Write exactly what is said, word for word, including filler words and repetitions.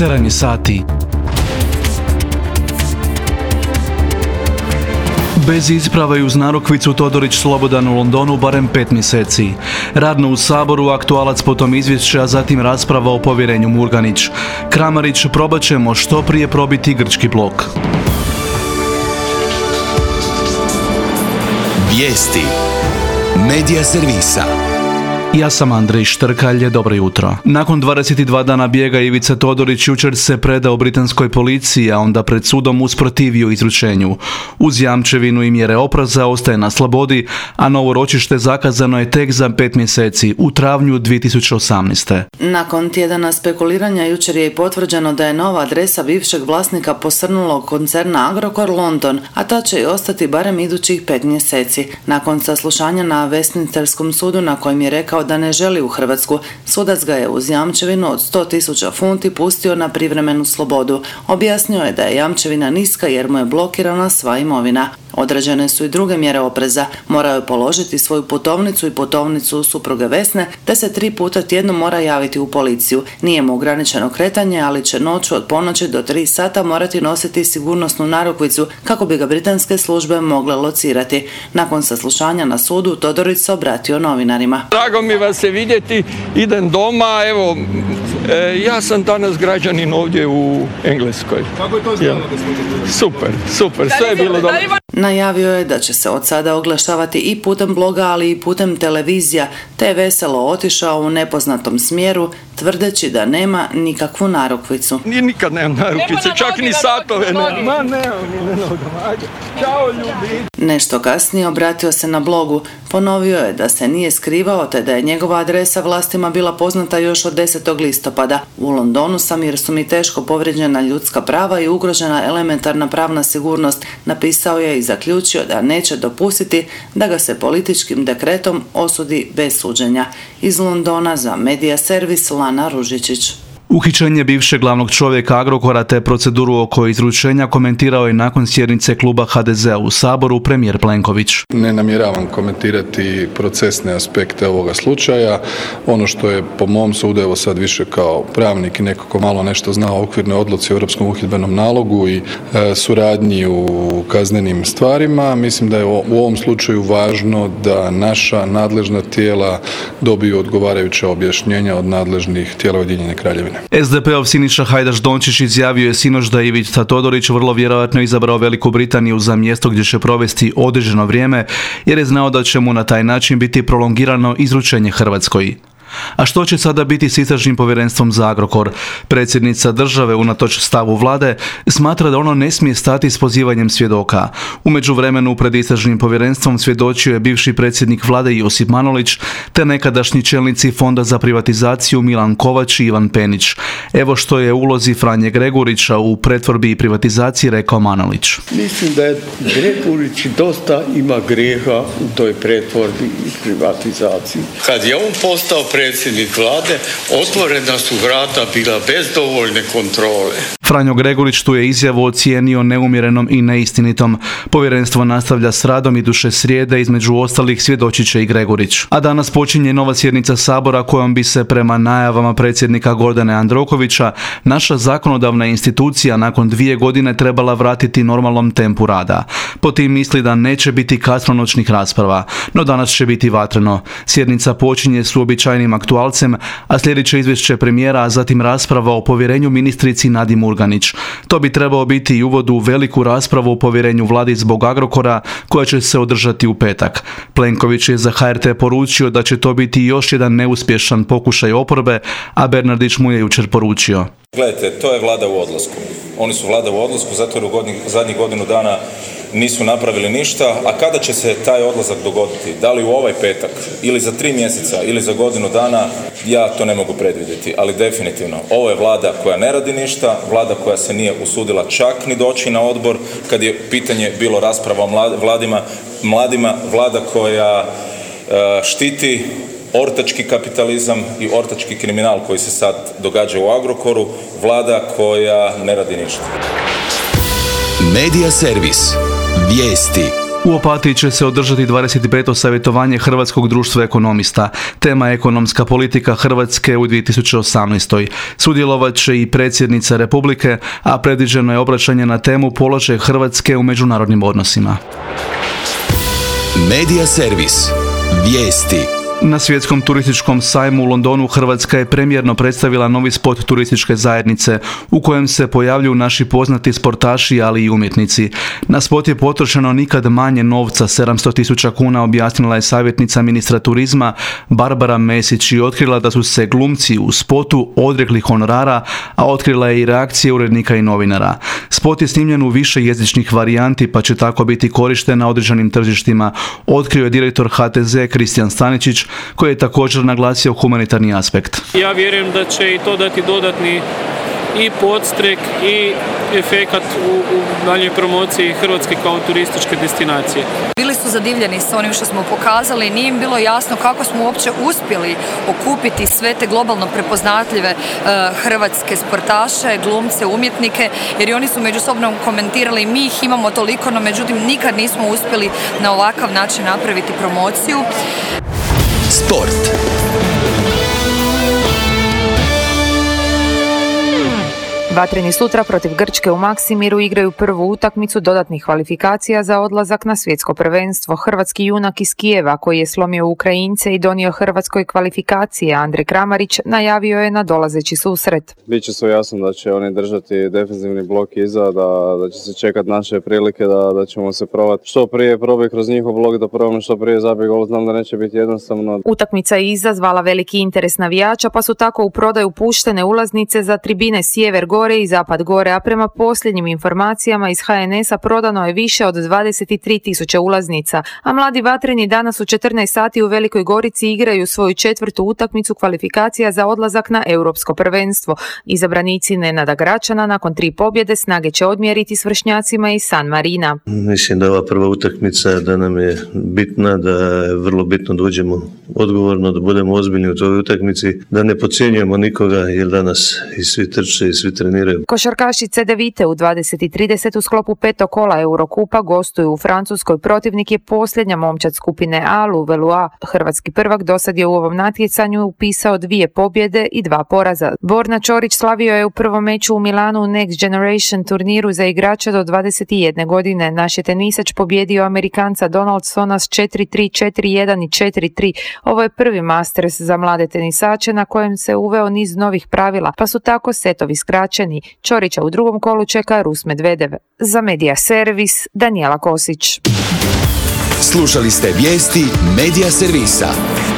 sedam je sati. Bez isprave i uz narukvicu Todorić slobodan u Londonu barem pet mjeseci. Radno u Saboru, aktualac potom izvješće, a zatim rasprava o povjerenju Murganić. Kramarić, probat ćemo što prije probiti grčki blok. Vijesti Medija servisa. Ja sam Andrej Štrkalj, dobro jutro. Nakon dvadeset dva dana bijega Ivica Todorić jučer se predao britanskoj policiji, a onda pred sudom usprotivio izručenju. Uz jamčevinu i mjere opreza ostaje na slobodi, a novo ročište zakazano je tek za pet mjeseci, u travnju dvije tisuće osamnaeste. Nakon tjedana spekuliranja jučer je i potvrđeno da je nova adresa bivšeg vlasnika posrnulog koncerna Agrokor London, a ta će i ostati barem idućih pet mjeseci. Nakon saslušanja na Westminsterskom sudu, na kojem je rekao da ne želi u Hrvatsku, sudac ga je uz jamčevinu od sto tisuća funti pustio na privremenu slobodu. Objasnio je da je jamčevina niska jer mu je blokirana sva imovina. Određene su i druge mjere opreza. Morao je položiti svoju putovnicu i putovnicu supruge Vesne, te se tri puta tjedno mora javiti u policiju. Nije mu ograničeno kretanje, ali će noću od ponoći do tri sata morati nositi sigurnosnu narukvicu kako bi ga britanske službe mogle locirati. Nakon saslušanja na sudu, Todorić se obratio novinarima. Drago mi vas je vidjeti, idem doma, evo, e, ja sam danas građanin ovdje u Engleskoj. Kako je to izgledalo? Super, super, sve je bilo dobro. Najavio je da će se od sada oglašavati i putem bloga, ali i putem televizija, te je veselo otišao u nepoznatom smjeru, tvrdeći da nema nikakvu narukvicu. Ni nikad nemam narukvice, čak ni satove nemam. Ma nemam ni na nogama, ajde. Ćao ljubi. Nešto kasnije obratio se na blogu, ponovio je da se nije skrivao te da je njegova adresa vlastima bila poznata još od desetog listopada. U Londonu sam jer su mi teško povrijeđena ljudska prava i ugrožena elementarna pravna sigurnost, napisao je i zaključio da neće dopustiti da ga se političkim dekretom osudi bez suđenja. Iz Londona za Medija servis Lana Ružičić. Uhićenje bivšeg glavnog čovjeka Agrokora te proceduru oko izručenja komentirao je nakon sjednice kluba ha de zea u Saboru premijer Plenković. Ne namjeravam komentirati procesne aspekte ovoga slučaja. Ono što je po mom sudu, evo sad više kao pravnik i neko ko malo nešto zna o okvirnoj odluci o Europskom uhidbenom nalogu i e, suradnji u kaznenim stvarima, mislim da je u ovom slučaju važno da naša nadležna tijela dobiju odgovarajuća objašnjenja od nadležnih tijela Ujedinjene Kraljevine. es de pe ov Siniša Hajdaš Dončić izjavio je sinoć da je Ivica Todorić vrlo vjerojatno izabrao Veliku Britaniju za mjesto gdje će provesti određeno vrijeme, jer je znao da će mu na taj način biti prolongirano izručenje Hrvatskoj. A što će sada biti s istražnim povjerenstvom za Agrokor? Predsjednica države, unatoč stavu vlade, smatra da ono ne smije stati s pozivanjem svjedoka. U međuvremenu pred istražnim povjerenstvom svjedočio je bivši predsjednik vlade Josip Manolić, te nekadašnji čelnici Fonda za privatizaciju Milan Kovač i Ivan Penić. Evo što je u ulozi Franje Gregurića u pretvorbi i privatizaciji rekao Manolić. Mislim da je Gregurić dosta ima grijeha u toj pretvorbi i privatizaciji. Kad je on postao predsjednik vlade, otvorena su vrata bila bez dovoljne kontrole. Franjo Gregurić tu je izjavu ocijenio neumjerenom i neistinitom. Povjerenstvo nastavlja s radom iduće srijede, između ostalih svjedočit će i Gregurić. A danas počinje nova sjednica Sabora kojom bi se prema najavama predsjednika Gordana Jandrokovića naša zakonodavna institucija nakon dvije godine trebala vratiti normalnom tempu rada. Po tim misli da neće biti kasnonoćnih rasprava, no danas će biti vatreno. Sjednica počinje s uobičajenim aktualcem, a slijedit će izvješće premijera, a zatim rasprava o povjerenju ministrici Nadi Murganić. To bi trebao biti i uvod u veliku raspravu o povjerenju vladi zbog Agrokora, koja će se održati u petak. Plenković je za ha er te poručio da će to biti još jedan neuspješan pokušaj oporbe, a Bernardić mu je jučer poručio. Gledajte, to je vlada u odlasku. Oni su vlada u odlasku zato jer u godini, zadnjih godinu dana nisu napravili ništa, a kada će se taj odlazak dogoditi? Da li u ovaj petak, ili za tri mjeseca, ili za godinu dana, ja to ne mogu predvidjeti, ali definitivno, ovo je vlada koja ne radi ništa, vlada koja se nije usudila čak ni doći na odbor, kad je pitanje bilo rasprava o mladima, mladima vlada koja uh, štiti ortački kapitalizam i ortački kriminal koji se sad događa u Agrokoru, vlada koja ne radi ništa. Medija servis. Vijesti. U Opatiji će se održati dvadeset peto savjetovanje Hrvatskog društva ekonomista. Tema je ekonomska politika Hrvatske u dvije tisuće osamnaestoj. Sudjelovat će i predsjednica Republike, a predviđeno je obraćanje na temu položaj Hrvatske u međunarodnim odnosima. Medija servis. Vijesti. Na svjetskom turističkom sajmu u Londonu Hrvatska je premijerno predstavila novi spot turističke zajednice u kojem se pojavljuju naši poznati sportaši, ali i umjetnici. Na spot je potrošeno nikad manje novca, sedamsto tisuća kuna, objasnila je savjetnica ministra turizma Barbara Mesić i otkrila da su se glumci u spotu odrekli honorara, a otkrila je i reakcije urednika i novinara. Spot je snimljen u više jezičnih varijanti, pa će tako biti korišten na određenim tržištima, otkrio je direktor H T Z Kristijan Staničić, koji je također naglasio humanitarni aspekt. Ja vjerujem da će i to dati dodatni i podstrek i efekat u, u daljnjoj promociji Hrvatske kao turističke destinacije. Bili su zadivljeni s onim što smo pokazali, nije im bilo jasno kako smo uopće uspjeli okupiti sve te globalno prepoznatljive uh, hrvatske sportaše, glumce, umjetnike, jer i oni su međusobno komentirali, mi ih imamo toliko, no međutim nikad nismo uspjeli na ovakav način napraviti promociju. Sport. Vatreni sutra protiv Grčke u Maksimiru igraju prvu utakmicu dodatnih kvalifikacija za odlazak na svjetsko prvenstvo. Hrvatski junak iz Kijeva, koji je slomio Ukrajince i donio Hrvatskoj kvalifikacije, Andrej Kramarić, najavio je na dolazeći susret. Biće sve jasno da će oni držati defenzivni blok iza, da, da će se čekati naše prilike, da, da ćemo se probati što prije probati kroz njihov blok, da probamo što prije zabiti gol. Znam da neće biti jednostavno. Utakmica je izazvala veliki interes navijača, pa su tako u prodaju puštene ulaznice za tribine Sjever Gore i Zapad Gore, a prema posljednjim informacijama iz H N S-a prodano je više od dvadeset tri tisuće ulaznica, a mladi vatreni danas u četrnaest sati u Velikoj Gorici igraju svoju četvrtu utakmicu kvalifikacija za odlazak na europsko prvenstvo. Izabranici Nenada Gračana nakon tri pobjede snage će odmjeriti s vršnjacima iz San Marina. Mislim da ova prva utakmica da nam je bitna, da je vrlo bitno da uđemo odgovorno, da budemo ozbiljni u toj utakmici, da ne podcjenjujemo nikoga, jer danas i svi trče i svi treniraju. Košarkaši Cedevite u dvadeset i trideset u sklopu petog kola Eurokupa gostuju u Francuskoj. Protivnik je posljednja momčad skupine A, Louvelua. Hrvatski prvak dosad je u ovom natjecanju upisao dvije pobjede i dva poraza. Borna Čorić slavio je u prvom meču u Milanu u Next Generation turniru za igrača do dvadeset jedne godine. Naš je tenisač pobjedio Amerikanca Donaldsona s četiri tri, četiri jedan i četiri tri. Ovo je prvi Masters za mlade tenisače na kojem se uveo niz novih pravila, pa su tako setovi skraćeni. Čorića u drugom kolu čeka Rus Medvedev. Za Medija servis, Danijela Kosić. Slušali ste vijesti Medija servisa.